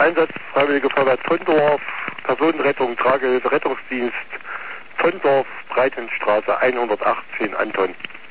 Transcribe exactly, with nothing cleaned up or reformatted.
Einsatz Freiwillige Feuerwehr Tondorf, Personenrettung, Tragehilfe, Rettungsdienst, Tondorf, Breitenstraße hundertachtzehn, Anton.